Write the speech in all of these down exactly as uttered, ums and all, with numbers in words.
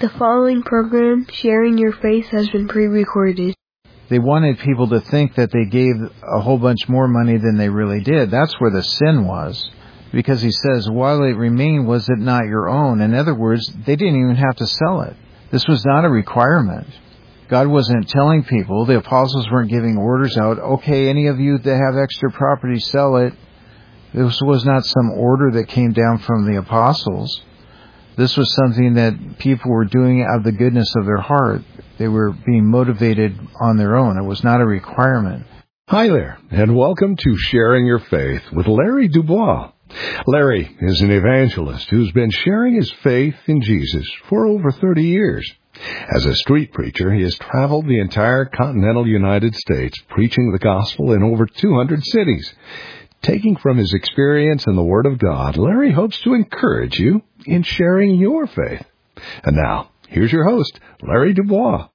The following program, Sharing Your Faith, has been pre-recorded. They wanted people to think that they gave a whole bunch more money than they really did. That's where the sin was. Because he says, while it remained, was it not your own? In other words, they didn't even have to sell it. This was not a requirement. God wasn't telling people. The apostles weren't giving orders out. Okay, any of you that have extra property, sell it. This was not some order that came down from the apostles. This was something that people were doing out of the goodness of their heart. They were being motivated on their own. It was not a requirement. Hi there, and welcome to Sharing Your Faith with Larry Dubois. Larry is an evangelist who's been sharing his faith in Jesus for over thirty years. As a street preacher, he has traveled the entire continental United States preaching the gospel in over two hundred cities. Taking from his experience in the Word of God, Larry hopes to encourage you in sharing your faith. And now, here's your host, Larry Dubois.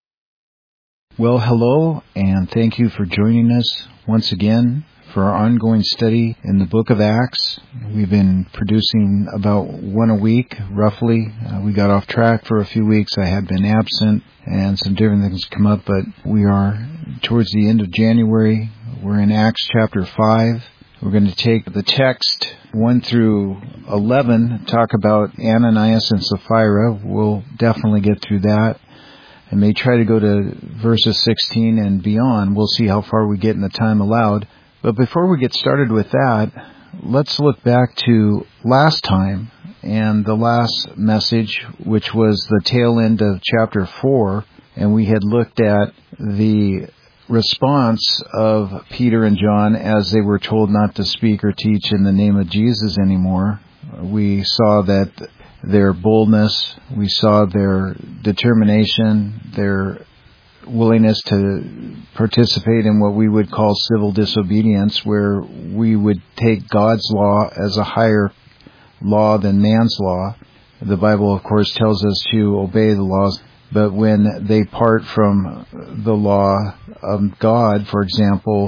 Well, hello, and thank you for joining us once again for our ongoing study in the book of Acts. We've been producing about one a week, roughly. Uh, we got off track for a few weeks. I had been absent, and some different things come up, but we are towards the end of January. We're in Acts chapter five. We're going to take the text one through eleven, talk about Ananias and Sapphira. We'll definitely get through that. And may try to go to verses sixteen and beyond. We'll see how far we get in the time allowed. But before we get started with that, let's look back to last time and the last message, which was the tail end of chapter four. And we had looked at the response of Peter and John as they were told not to speak or teach in the name of Jesus anymore. We saw that their boldness, we saw their determination, their willingness to participate in what we would call civil disobedience, where we would take God's law as a higher law than man's law. The Bible, of course, tells us to obey the laws. But when they part from the law of God, for example,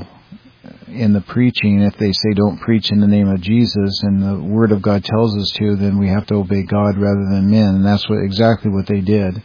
in the preaching, if they say don't preach in the name of Jesus, and the Word of God tells us to, then we have to obey God rather than men, and that's what exactly what they did.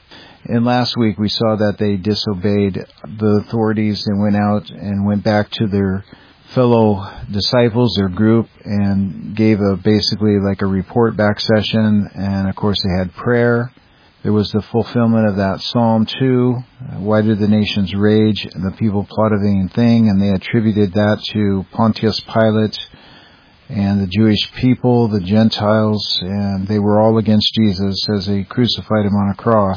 And last week we saw that they disobeyed the authorities and went out and went back to their fellow disciples, their group, and gave a basically like a report back session, and of course they had prayer. There was the fulfillment of that Psalm two, why did the nations rage and the people plot a vain thing, and they attributed that to Pontius Pilate and the Jewish people, the Gentiles, and they were all against Jesus as they crucified him on a cross.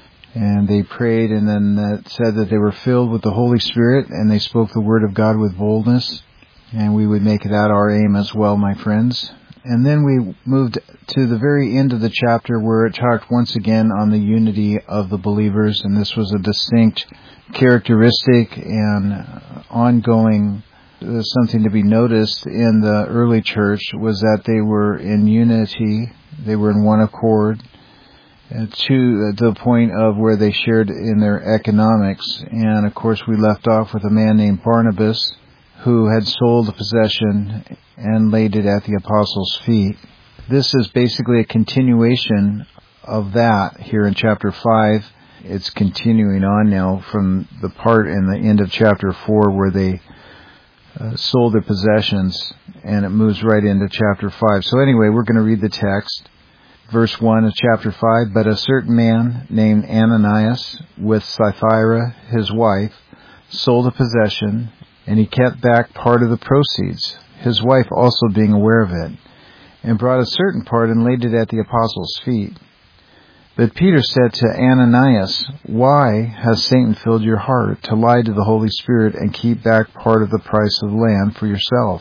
And they prayed, and then that said that they were filled with the Holy Spirit, and they spoke the word of God with boldness, and we would make that our aim as well, my friends. And then we moved to the very end of the chapter where it talked once again on the unity of the believers, and this was a distinct characteristic and ongoing, uh, something to be noticed in the early church was that they were in unity, they were in one accord, uh, to the point of where they shared in their economics. And of course we left off with a man named Barnabas who had sold a possession and laid it at the apostles' feet. This is basically a continuation of that here in chapter five. It's continuing on now from the part in the end of chapter four where they uh, sold their possessions, and it moves right into chapter five. So anyway, we're going to read the text. Verse one of chapter five, but a certain man named Ananias with Sapphira, his wife, sold a possession, and he kept back part of the proceeds, his wife also being aware of it, and brought a certain part and laid it at the apostles' feet. But Peter said to Ananias, why has Satan filled your heart to lie to the Holy Spirit and keep back part of the price of the land for yourself?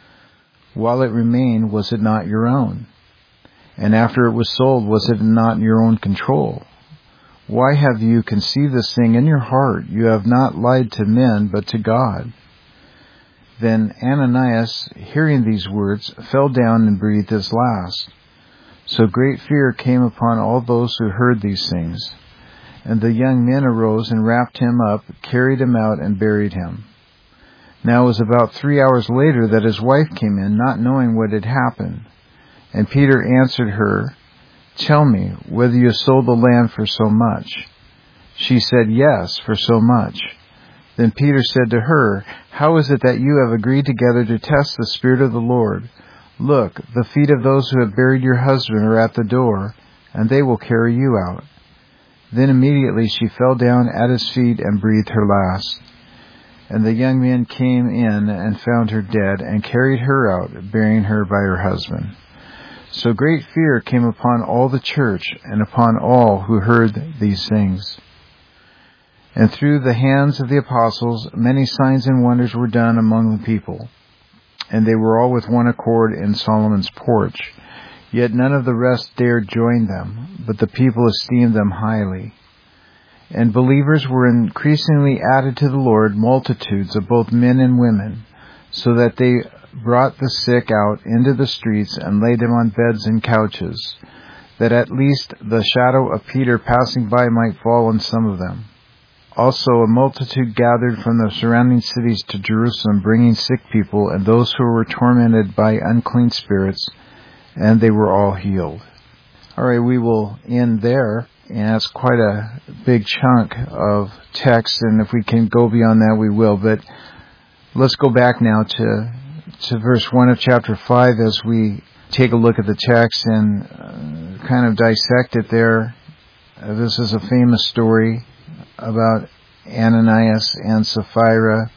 While it remained, was it not your own? And after it was sold, was it not in your own control? Why have you conceived this thing in your heart? You have not lied to men, but to God. Then Ananias, hearing these words, fell down and breathed his last. So great fear came upon all those who heard these things. And the young men arose and wrapped him up, carried him out, and buried him. Now it was about three hours later that his wife came in, not knowing what had happened. And Peter answered her, Tell me whether you sold the land for so much." She said, "Yes, for so much." Then Peter said to her, "How is it that you have agreed together to test the Spirit of the Lord? Look, the feet of those who have buried your husband are at the door, and they will carry you out." Then immediately she fell down at his feet and breathed her last. And the young men came in and found her dead, and carried her out, bearing her by her husband. So great fear came upon all the church and upon all who heard these things. And through the hands of the apostles many signs and wonders were done among the people. And they were all with one accord in Solomon's porch. Yet none of the rest dared join them, but the people esteemed them highly. And believers were increasingly added to the Lord, multitudes of both men and women, so that they brought the sick out into the streets and laid them on beds and couches, that at least the shadow of Peter passing by might fall on some of them. Also a multitude gathered from the surrounding cities to Jerusalem, bringing sick people and those who were tormented by unclean spirits, and they were all healed. All right, we will end there. And it's quite a big chunk of text, and if we can go beyond that, we will. But let's go back now to to verse one of chapter five as we take a look at the text and uh, kind of dissect it there. Uh, this is a famous story about Ananias and Sapphira.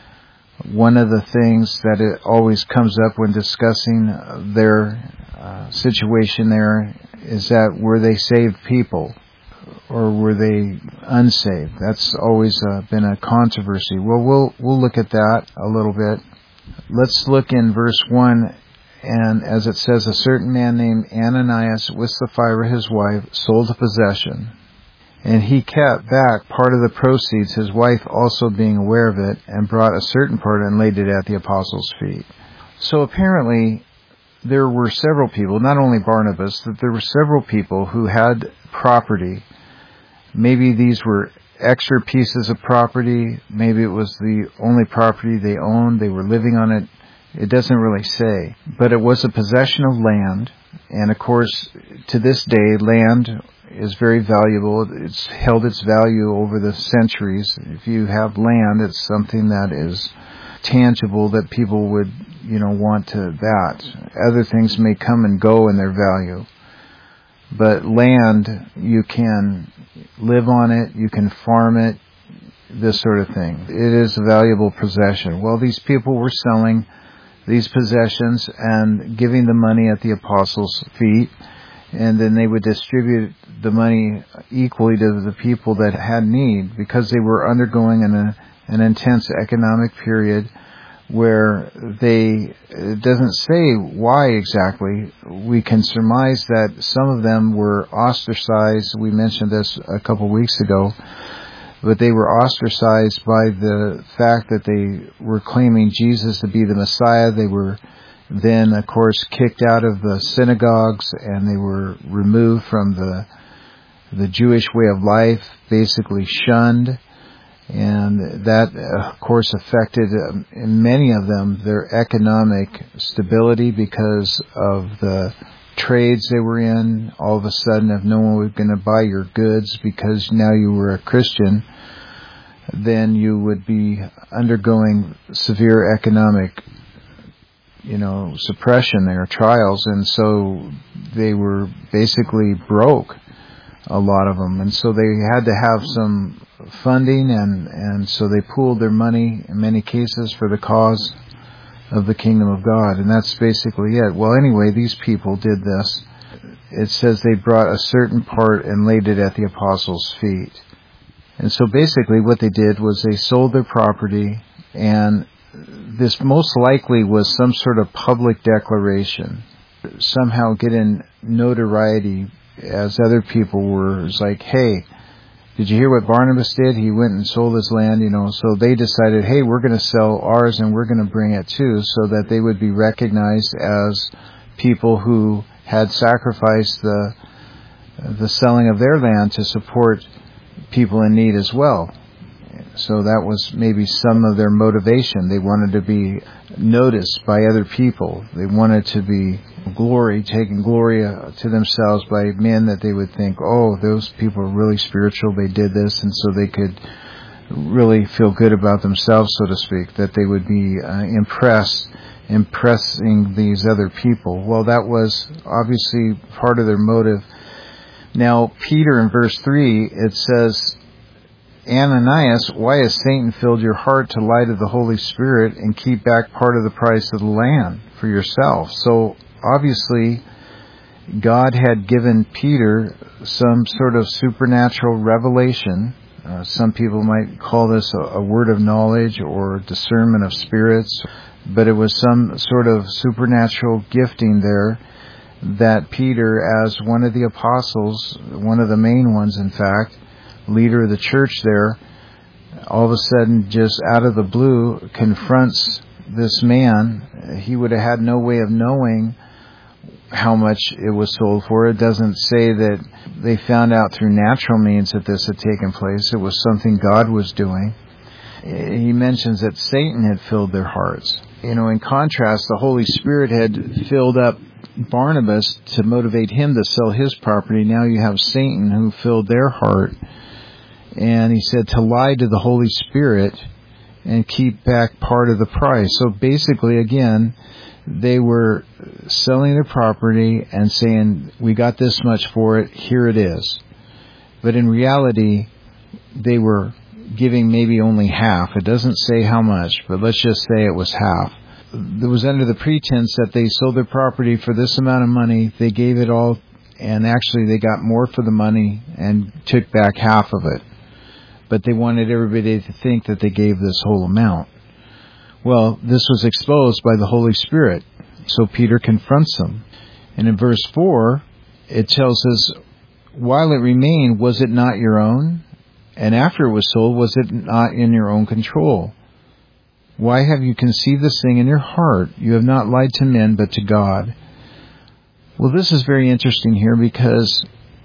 One of the things that it always comes up when discussing their uh, situation there is that were they saved people? Or were they unsaved? That's always uh, been a controversy. Well, we'll we'll look at that a little bit. Let's look in verse one, and as it says, a certain man named Ananias with Sapphira his wife sold a possession, and he kept back part of the proceeds, his wife also being aware of it, and brought a certain part and laid it at the apostles' feet. So apparently there were several people, not only Barnabas, that there were several people who had property. Maybe these were extra pieces of property. Maybe it was the only property they owned. They were living on it. It doesn't really say. But it was a possession of land. And of course, to this day, land is very valuable. It's held its value over the centuries. If you have land, it's something that is tangible that people would, you know, want to that. Other things may come and go in their value. But land, you can live on it, you can farm it, this sort of thing. It is a valuable possession. Well, these people were selling these possessions and giving the money at the apostles' feet, and then they would distribute the money equally to the people that had need, because they were undergoing an, an intense economic period where they, it doesn't say why exactly. We can surmise that some of them were ostracized. We mentioned this a couple weeks ago, but they were ostracized by the fact that they were claiming Jesus to be the Messiah. They were then, of course, kicked out of the synagogues, and they were removed from the the Jewish way of life, basically shunned. And that, of course, affected um, in many of them their economic stability because of the trades they were in. All of a sudden, if no one was going to buy your goods because now you were a Christian, then you would be undergoing severe economic, you know, suppression there, trials. And so they were basically broke, a lot of them. And so they had to have some funding, and, and so they pooled their money in many cases for the cause of the kingdom of God. And that's basically it. Well, anyway, these people did this. It says they brought a certain part and laid it at the apostles' feet. And so basically what they did was they sold their property, and this most likely was some sort of public declaration, somehow getting notoriety as other people were. It was like, hey, did you hear what Barnabas did? He went and sold his land, you know. So they decided, hey, we're going to sell ours and we're going to bring it too, so that they would be recognized as people who had sacrificed the the selling of their land to support people in need as well. So that was maybe some of their motivation. They wanted to be noticed by other people. They wanted to be glory, taking glory to themselves by men that they would think, oh, those people are really spiritual, they did this, and so they could really feel good about themselves, so to speak, that they would be uh, impressed, impressing these other people. Well, that was obviously part of their motive. Now, Peter in verse three, it says, Ananias, why has Satan filled your heart to lie to the Holy Spirit and keep back part of the price of the land for yourself? So, obviously, God had given Peter some sort of supernatural revelation. Uh, some people might call this a, a word of knowledge or discernment of spirits, but it was some sort of supernatural gifting there that Peter, as one of the apostles, one of the main ones in fact, leader of the church there, all of a sudden, just out of the blue, confronts this man. He would have had no way of knowing how much it was sold for. It doesn't say that they found out through natural means that this had taken place. It was something God was doing. He mentions that Satan had filled their hearts. You know, in contrast, the Holy Spirit had filled up Barnabas to motivate him to sell his property. Now you have Satan who filled their heart. And he said to lie to the Holy Spirit and keep back part of the price. So basically, again, they were selling their property and saying, we got this much for it, here it is. But in reality, they were giving maybe only half. It doesn't say how much, but let's just say it was half. It was under the pretense that they sold their property for this amount of money, they gave it all, and actually they got more for the money and took back half of it. But they wanted everybody to think that they gave this whole amount. Well, this was exposed by the Holy Spirit. So Peter confronts them. And in verse four, it tells us, while it remained, was it not your own? And after it was sold, was it not in your own control? Why have you conceived this thing in your heart? You have not lied to men, but to God. Well, this is very interesting here because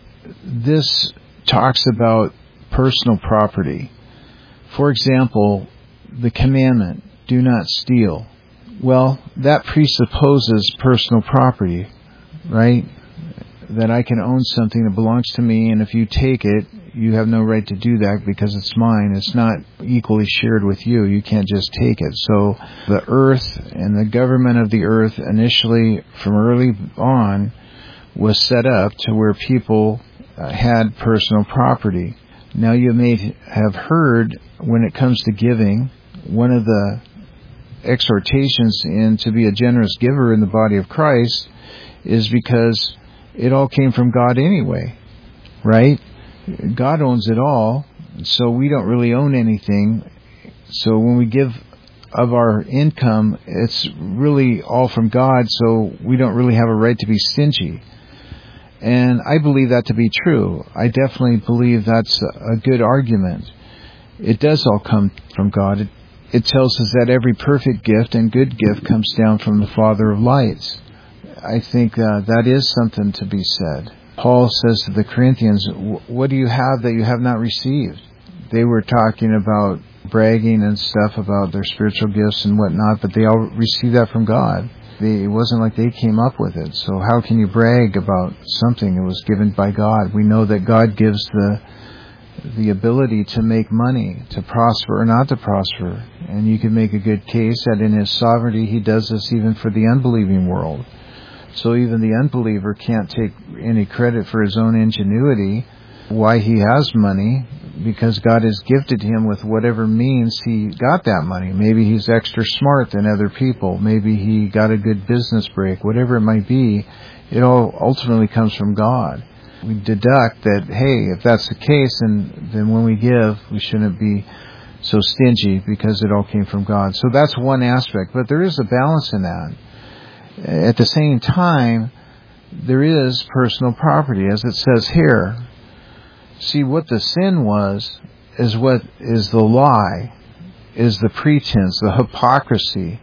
this talks about personal property. For example, the commandment, do not steal. Well, that presupposes personal property, right? That I can own something that belongs to me, and if you take it, you have no right to do that because it's mine. It's not equally shared with you. You can't just take it. So the earth and the government of the earth initially, from early on, was set up to where people uh, had personal property. Now you may have heard, when it comes to giving, one of the exhortations in to be a generous giver in the body of Christ is because it all came from God anyway, right? God owns it all, so we don't really own anything. So when we give of our income, it's really all from God, so we don't really have a right to be stingy. And I believe that to be true. I definitely believe that's a good argument. It does all come from God. It, it tells us that every perfect gift and good gift comes down from the Father of lights. I think uh, that is something to be said. Paul says to the Corinthians, what do you have that you have not received? They were talking about bragging and stuff about their spiritual gifts and whatnot, but they all received that from God. They, it wasn't like they came up with it. So how can you brag about something that was given by God? We know that God gives the the ability to make money, to prosper or not to prosper. And you can make a good case that in His sovereignty He does this even for the unbelieving world. So even the unbeliever can't take any credit for his own ingenuity, why he has money, because God has gifted him with whatever means he got that money. Maybe he's extra smart than other people. Maybe he got a good business break. Whatever it might be, it all ultimately comes from God. We deduct that, hey, if that's the case, then, then when we give, we shouldn't be so stingy because it all came from God. So that's one aspect, but there is a balance in that. At the same time, there is personal property, as it says here. See, what the sin was is what is the lie, is the pretense, the hypocrisy,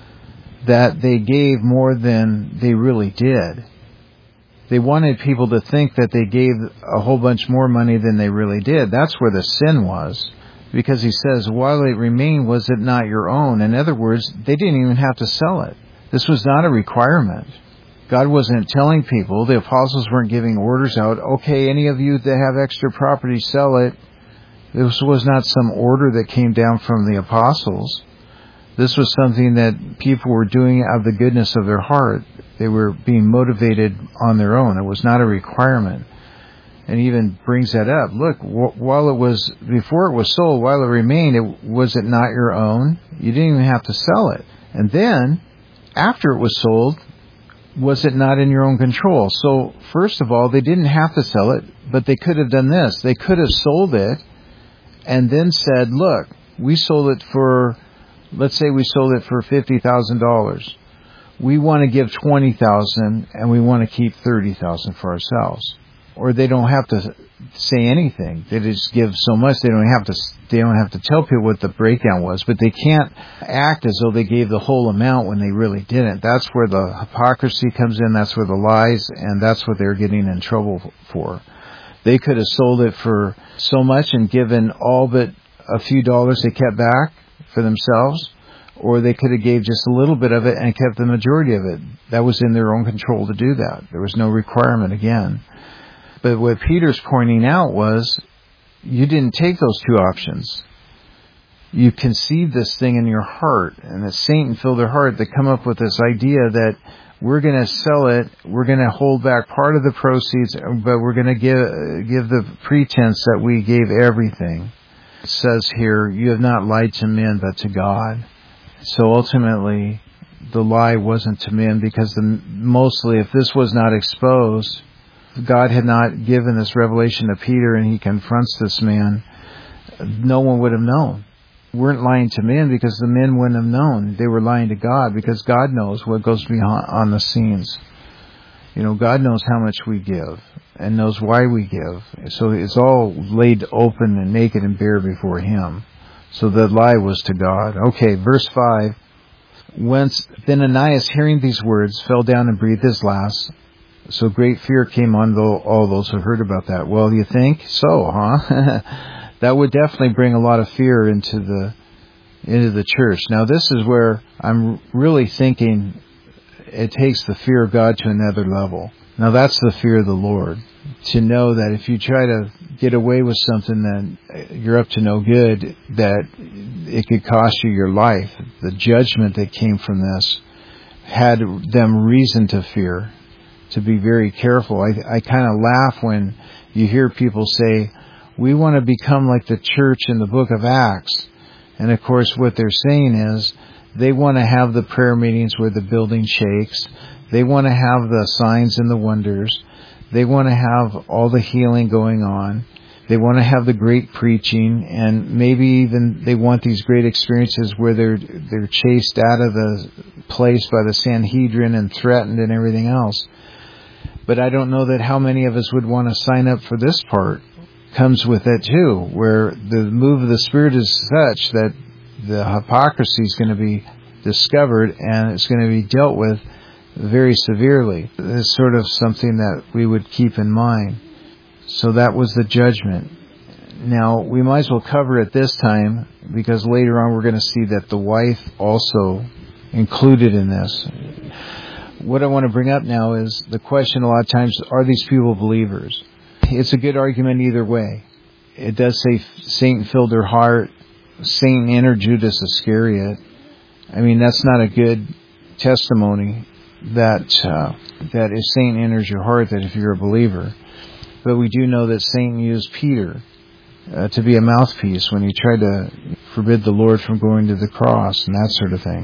that they gave more than they really did. They wanted people to think that they gave a whole bunch more money than they really did. That's where the sin was. because he says, while it remained, was it not your own? In other words, they didn't even have to sell it. This was not a requirement. God wasn't telling people, the apostles weren't giving orders out, okay, any of you that have extra property, sell it. This was not some order that came down from the apostles. This was something that people were doing out of the goodness of their heart. They were being motivated on their own. It was not a requirement. And he even brings that up. Look, wh- while it was, before it was sold, while it remained, it, was it not your own? You didn't even have to sell it. And then, after it was sold, was it not in your own control? So, first of all, they didn't have to sell it, but they could have done this. They could have sold it and then said, look, we sold it for, let's say we sold it for fifty thousand dollars. We want to give twenty thousand dollars and we want to keep thirty thousand dollars for ourselves. Or they don't have to say anything. They just give so much they don't have to they don't have to tell people what the breakdown was, but they can't act as though they gave the whole amount when they really didn't. That's where the hypocrisy comes in, that's where the lies, and that's what they're getting in trouble for. They could have sold it for so much and given all but a few dollars they kept back for themselves, or they could have gave just a little bit of it and kept the majority of it. That was in their own control to do that. There was no requirement again. But what Peter's pointing out was, you didn't take those two options. You conceived this thing in your heart, and that Satan filled their heart to come up with this idea that we're going to sell it, we're going to hold back part of the proceeds, but we're going to give give the pretense that we gave everything. It says here, you have not lied to men, but to God. So ultimately, the lie wasn't to men, because the, mostly, if this was not exposed, God had not given this revelation to Peter and he confronts this man, no one would have known. We weren't lying to men because the men wouldn't have known. They were lying to God because God knows what goes behind on the scenes. You know, God knows how much we give and knows why we give. So it's all laid open and naked and bare before him. So the lie was to God. Okay, verse five. Whence then Ananias, hearing these words, fell down and breathed his last. So great fear came on all those who heard about that. Well, you think so, huh? That would definitely bring a lot of fear into the into the church. Now, this is where I'm really thinking it takes the fear of God to another level. Now, that's the fear of the Lord. To know that if you try to get away with something, then you're up to no good, that it could cost you your life. The judgment that came from this had them reason to fear, to be very careful. I, I kind of laugh when you hear people say, we want to become like the church in the book of Acts. And of course what they're saying is they want to have the prayer meetings where the building shakes. They want to have the signs and the wonders. They want to have all the healing going on. They want to have the great preaching, and maybe even they want these great experiences where they're they're chased out of the place by the Sanhedrin and threatened and everything else. But I don't know that how many of us would want to sign up for this part. Comes with it too, where the move of the Spirit is such that the hypocrisy is going to be discovered and it's going to be dealt with very severely. It's sort of something that we would keep in mind. So that was the judgment. Now, we might as well cover it this time, because later on we're going to see that the wife also included in this. What I want to bring up now is the question a lot of times, are these people believers? It's a good argument either way. It does say Satan filled their heart. Satan entered Judas Iscariot. I mean, that's not a good testimony that uh, that if Satan enters your heart, that if you're a believer. But we do know that Satan used Peter uh, to be a mouthpiece when he tried to forbid the Lord from going to the cross and that sort of thing.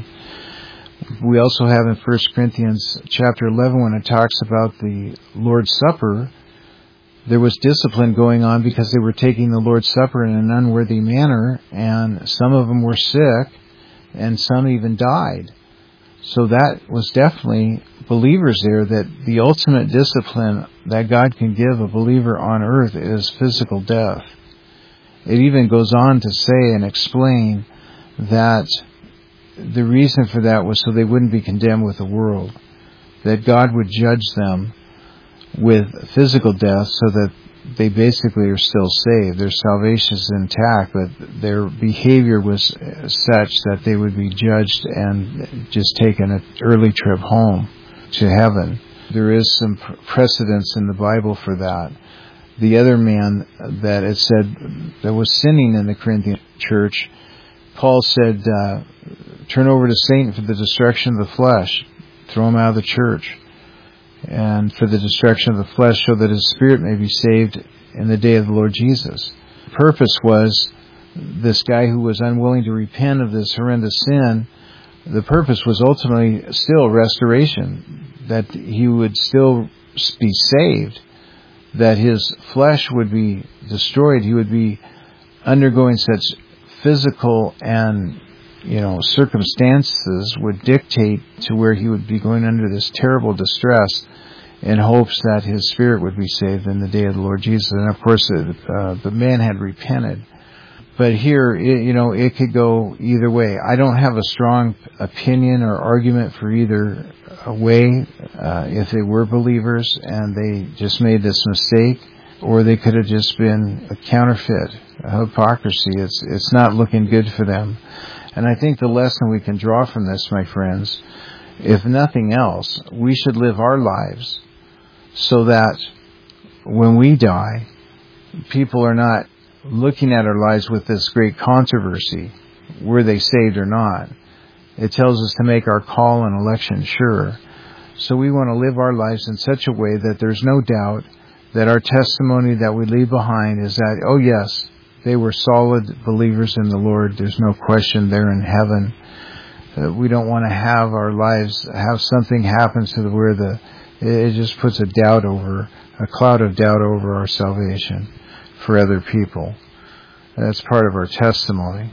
We also have in First Corinthians chapter eleven, when it talks about the Lord's Supper, there was discipline going on because they were taking the Lord's Supper in an unworthy manner, and some of them were sick, and some even died. So that was definitely believers there, that the ultimate discipline that God can give a believer on earth is physical death. It even goes on to say and explain that the reason for that was so they wouldn't be condemned with the world, that God would judge them with physical death so that they basically are still saved. Their salvation is intact, but their behavior was such that they would be judged and just taken an early trip home to heaven. There is some precedence in the Bible for that. The other man that it said that was sinning in the Corinthian church, Paul said, uh, turn over to Satan for the destruction of the flesh. Throw him out of the church. And for the destruction of the flesh, so that his spirit may be saved in the day of the Lord Jesus. The purpose was this guy who was unwilling to repent of this horrendous sin, the purpose was ultimately still restoration, that he would still be saved, that his flesh would be destroyed, he would be undergoing such physical and, you know, circumstances would dictate to where he would be going under this terrible distress in hopes that his spirit would be saved in the day of the Lord Jesus. And of course, uh, the man had repented. But here, it, you know, it could go either way. I don't have a strong opinion or argument for either way. Uh, if they were believers and they just made this mistake, or they could have just been a counterfeit, a hypocrisy. It's it's not looking good for them. And I think the lesson we can draw from this, my friends, if nothing else, we should live our lives so that when we die, people are not looking at our lives with this great controversy, were they saved or not. It tells us to make our call and election sure. So we want to live our lives in such a way that there's no doubt that our testimony that we leave behind is that, oh yes, they were solid believers in the Lord. There's no question they're in heaven. Uh, we don't want to have our lives, have something happen to the, where the, it just puts a doubt over, a cloud of doubt over our salvation for other people. That's part of our testimony.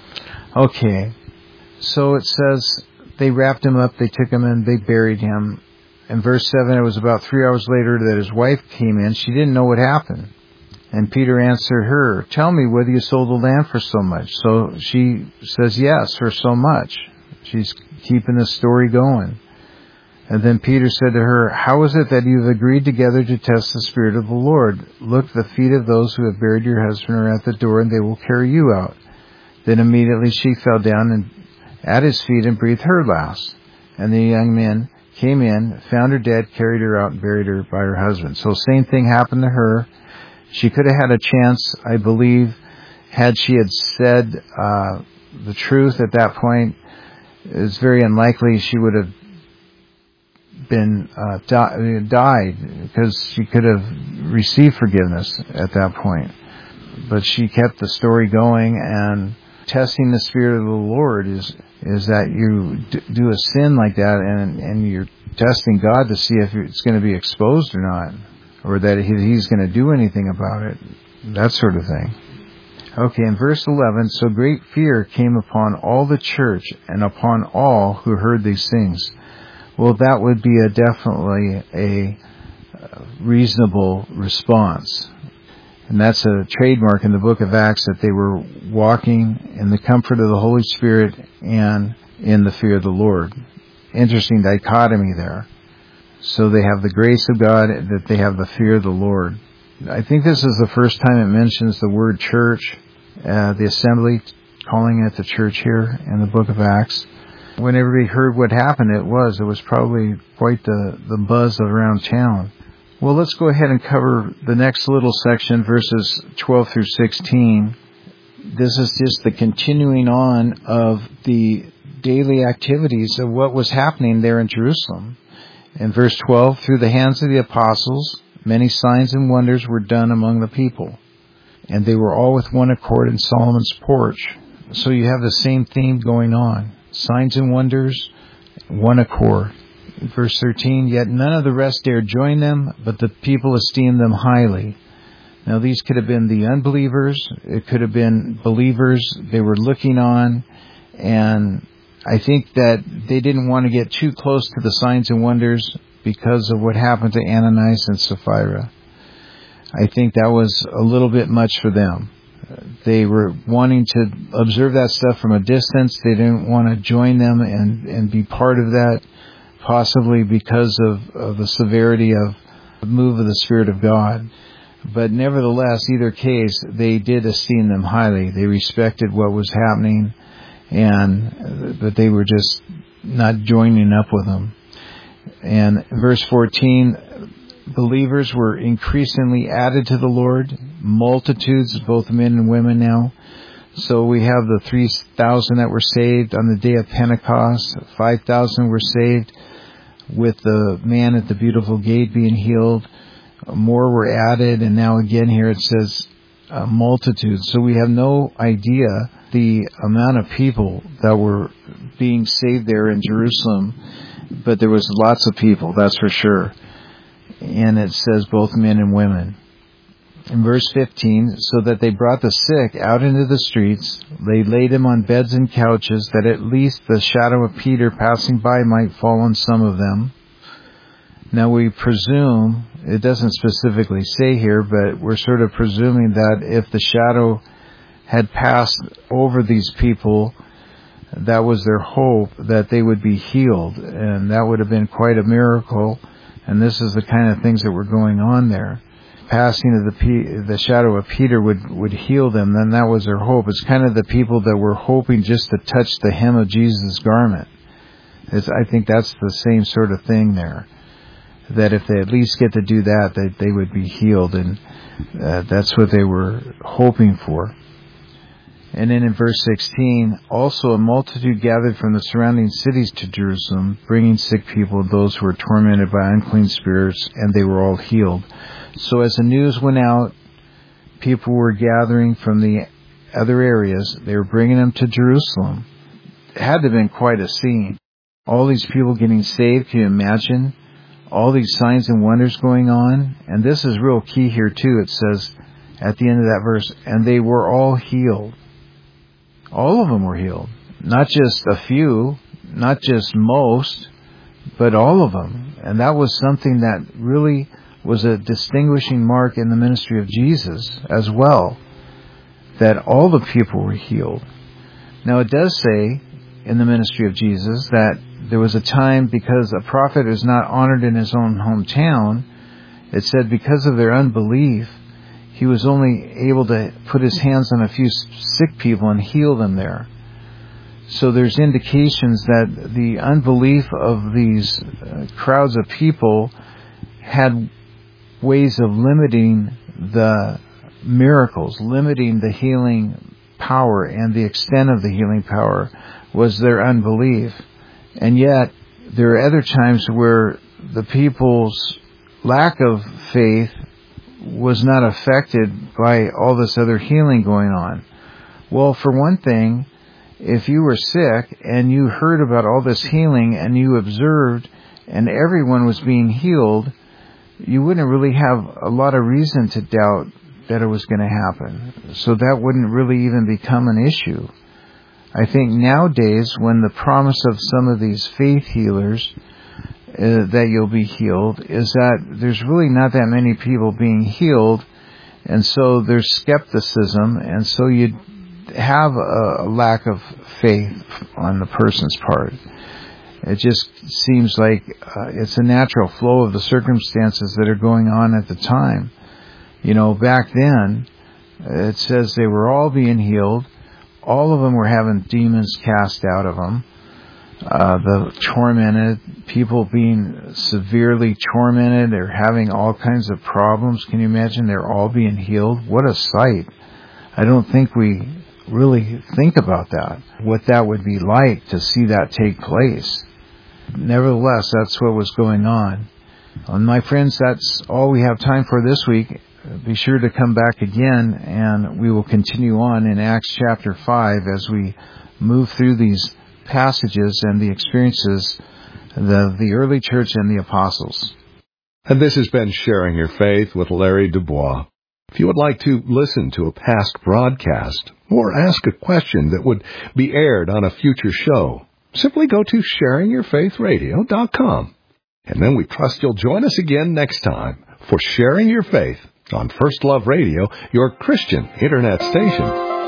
Okay. So it says, they wrapped him up, they took him in, they buried him. In verse seven, it was about three hours later that his wife came in. She didn't know what happened. And Peter answered her, tell me whether you sold the land for so much. So she says, yes, for so much. She's keeping the story going. And then Peter said to her, how is it that you have agreed together to test the Spirit of the Lord? Look, the feet of those who have buried your husband are at the door, and they will carry you out. Then immediately she fell down and at his feet and breathed her last. And the young men came in, found her dead, carried her out, and buried her by her husband. So same thing happened to her. She could have had a chance, I believe, had she had said uh, the truth at that point. It's very unlikely she would have been uh, di- died, because she could have received forgiveness at that point. But she kept the story going, and testing the Spirit of the Lord is is that you d- do a sin like that, and and you're testing God to see if it's going to be exposed or not, or that he, he's going to do anything about it, that sort of thing. Okay, in verse eleven, so great fear came upon all the church and upon all who heard these things. Well, that would be a definitely a reasonable response. And that's a trademark in the book of Acts, that they were walking in the comfort of the Holy Spirit and in the fear of the Lord. Interesting dichotomy there. So they have the grace of God, that they have the fear of the Lord. I think this is the first time it mentions the word church, uh, the assembly, calling it the church here in the book of Acts. When everybody heard what happened, it was, it was probably quite the, the buzz around town. Well, let's go ahead and cover the next little section, verses twelve through sixteen. This is just the continuing on of the daily activities of what was happening there in Jerusalem. In verse twelve, through the hands of the apostles, many signs and wonders were done among the people, and they were all with one accord in Solomon's porch. So you have the same theme going on. Signs and wonders, one accord. Verse thirteen, yet none of the rest dared join them, but the people esteemed them highly. Now these could have been the unbelievers, it could have been believers they were looking on, and I think that they didn't want to get too close to the signs and wonders because of what happened to Ananias and Sapphira. I think that was a little bit much for them. They were wanting to observe that stuff from a distance. They didn't want to join them and, and be part of that, possibly because of, of the severity of the move of the Spirit of God. But nevertheless, either case, they did esteem them highly. They respected what was happening, and but they were just not joining up with them. And verse fourteen, believers were increasingly added to the Lord, multitudes, both men and women now. So we have the three thousand that were saved on the day of Pentecost, five thousand were saved with the man at the beautiful gate being healed. More were added, and now again here it says uh, multitudes. So we have no idea the amount of people that were being saved there in Jerusalem, but there was lots of people, that's for sure. And it says both men and women. In verse fifteen, so that they brought the sick out into the streets, they laid them on beds and couches, that at least the shadow of Peter passing by might fall on some of them. Now we presume, it doesn't specifically say here, but we're sort of presuming that if the shadow had passed over these people, that was their hope, that they would be healed. And that would have been quite a miracle. And this is the kind of things that were going on there. Passing of the P, the shadow of Peter would, would heal them, then that was their hope. It's kind of the people that were hoping just to touch the hem of Jesus' garment. It's, I think that's the same sort of thing there. That if they at least get to do that, that they would be healed, and uh, that's what they were hoping for. And then in verse sixteen, also a multitude gathered from the surrounding cities to Jerusalem, bringing sick people, those who were tormented by unclean spirits, and they were all healed. So as the news went out, people were gathering from the other areas. They were bringing them to Jerusalem. It had to have been quite a scene. All these people getting saved, can you imagine? All these signs and wonders going on. And this is real key here too. It says at the end of that verse, and they were all healed. All of them were healed. Not just a few, not just most, but all of them. And that was something that really was a distinguishing mark in the ministry of Jesus as well, that all the people were healed. Now it does say in the ministry of Jesus that there was a time, because a prophet is not honored in his own hometown, it said because of their unbelief, he was only able to put his hands on a few sick people and heal them there. So there's indications that the unbelief of these uh, crowds of people had ways of limiting the miracles, limiting the healing power, and the extent of the healing power was their unbelief. And yet, there are other times where the people's lack of faith was not affected by all this other healing going on. Well, for one thing, if you were sick and you heard about all this healing and you observed and everyone was being healed, you wouldn't really have a lot of reason to doubt that it was going to happen. So that wouldn't really even become an issue. I think nowadays, when the promise of some of these faith healers uh, that you'll be healed is that there's really not that many people being healed, and so there's skepticism, and so you have a, a lack of faith on the person's part. It just seems like uh, it's a natural flow of the circumstances that are going on at the time. You know, back then, it says they were all being healed. All of them were having demons cast out of them. Uh, the tormented, people being severely tormented. They're having all kinds of problems. Can you imagine? They're all being healed. What a sight. I don't think we really think about that, what that would be like to see that take place. Nevertheless, that's what was going on. And my friends, that's all we have time for this week. Be sure to come back again, and we will continue on in Acts chapter five as we move through these passages and the experiences of the, the early church and the apostles. And this has been Sharing Your Faith with Larry Dubois. If you would like to listen to a past broadcast or ask a question that would be aired on a future show, simply go to sharing your faith radio dot com. And then we trust you'll join us again next time for Sharing Your Faith on First Love Radio, your Christian internet station.